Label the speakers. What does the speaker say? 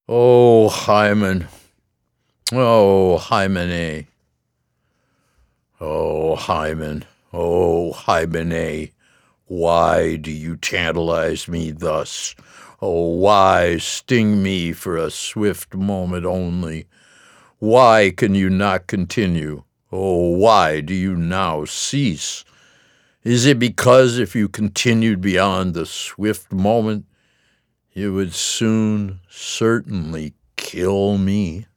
Speaker 1: Oh, Hymen. Oh, Hymene. Oh, Hymen. Oh, Hymene. Why do you tantalize me thus? Oh, why sting me for a swift moment only? Why can you not continue? Oh, why do you now cease? Is it because if you continued beyond the swift moment, it would soon, certainly kill me?